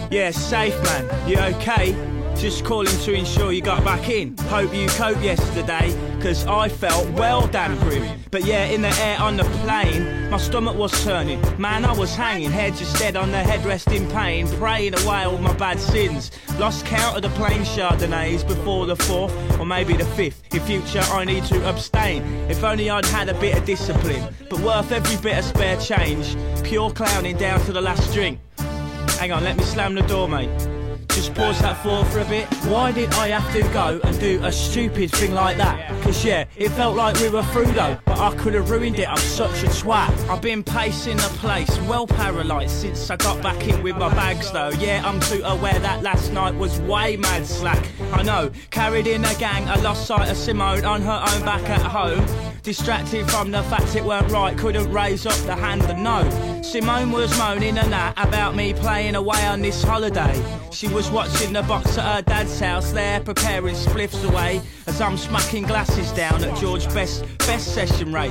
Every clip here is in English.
Yeah, safe man, you okay? Just calling to ensure you got back in. Hope you coped yesterday, cause I felt well damn grim. But yeah, in the air on the plane, my stomach was turning. Man, I was hanging, head just dead on the headrest in pain, praying away all my bad sins. Lost count of the plain Chardonnays before the 4th, or maybe the 5th. In future I need to abstain. If only I'd had a bit of discipline, but worth every bit of spare change. Pure clowning down to the last drink. Hang on, let me slam the door, mate. Just pause that for a bit. Why did I have to go and do a stupid thing like that? Cause yeah, it felt like we were through though, but I could have ruined it, I'm such a twat. I've been pacing the place, well paralysed since I got back in with my bags though. Yeah, I'm too aware that last night was way mad slack. I know, carried in a gang, I lost sight of Simone on her own back at home. Distracted from the fact it weren't right, couldn't raise up the hand and no. Simone was moaning and that about me playing away on this holiday. She was watching the box at her dad's house there, preparing spliffs away as I'm smacking glasses down at George Best session rate.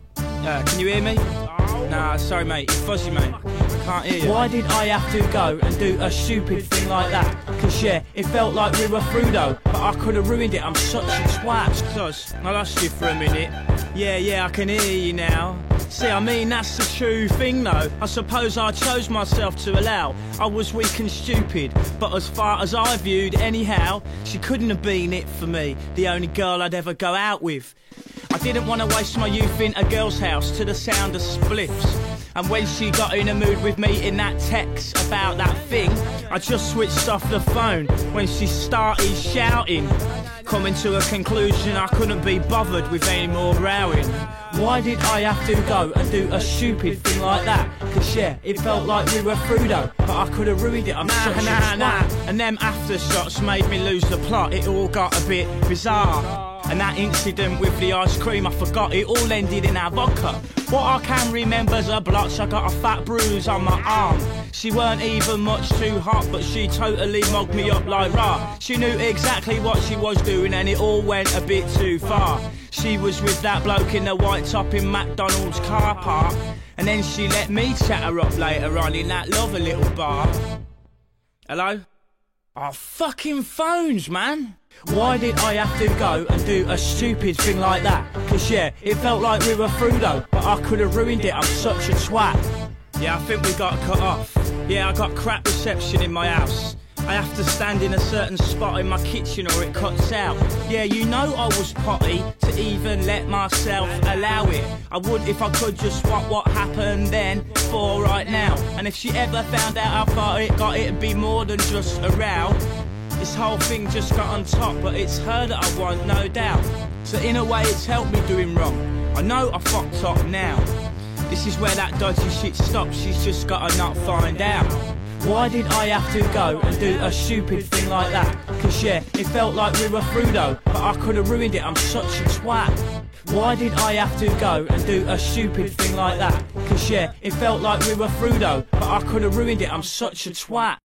Can you hear me? Nah, sorry mate, it's fuzzy mate. I can't hear you. Why did I have to go and do a stupid thing like that? Cause yeah, it felt like we were through though, but I could have ruined it, I'm such a twat. Cause I lost you for a minute. Yeah, I can hear you now. See, I mean, that's the true thing though. I suppose I chose myself to allow. I was weak and stupid, but as far as I viewed anyhow, she couldn't have been it for me, the only girl I'd ever go out with. I didn't want to waste my youth in a girl's house to the sound of spliffs. And when she got in a mood with me in that text about that thing, I just switched off the phone when she started shouting. Coming to a conclusion, I couldn't be bothered with any more rowing. Why did I have to go and do a stupid thing like that? Cause yeah, it felt like we were through though, but I could have ruined it, I'm such a twat. And them aftershots made me lose the plot, it all got a bit bizarre. And that incident with the ice cream, I forgot, it all ended in our vodka. What I can remember's a blotch, I got a fat bruise on my arm. She weren't even much too hot, but she totally mugged me up like rah. She knew exactly what she was doing and it all went a bit too far. She was with that bloke in the white top in McDonald's car park, and then she let me chat her up later on in that lovely little bar. Hello? Oh, fucking phones, man. Why did I have to go and do a stupid thing like that? Cause yeah, it felt like we were through though, but I could have ruined it, I'm such a twat. Yeah, I think we got cut off. Yeah, I got crap reception in my house. I have to stand in a certain spot in my kitchen or it cuts out. Yeah, you know I was potty to even let myself allow it. I would if I could just swap what happened then for right now. And if she ever found out I got it'd be more than just a row. This whole thing just got on top, but it's her that I want, no doubt. So in a way it's helped me doing wrong. I know I fucked up now. This is where that dodgy shit stops, she's just gotta not find out. Why did I have to go and do a stupid thing like that? Cause yeah, it felt like we were through though, but I could have ruined it, I'm such a twat. Why did I have to go and do a stupid thing like that? Cause yeah, it felt like we were through though, but I could have ruined it, I'm such a twat.